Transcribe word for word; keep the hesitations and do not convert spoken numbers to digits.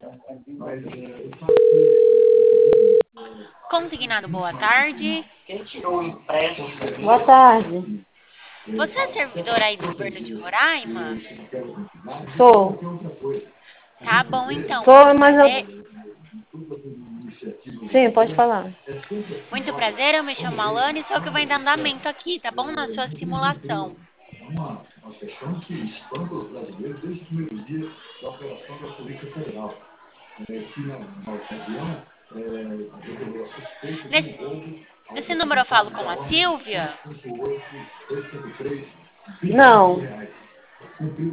Consignado, boa tarde. Boa tarde. Você é servidor aí do governo de Roraima? Sou. Tá bom, então. Muito Sou, mas prazer. eu. Sim, pode falar. Muito prazer, eu me chamo Alane e sou que vou dar andamento aqui, tá bom? Na sua simulação. Nesse, nesse número eu falo com a Silvia? Não.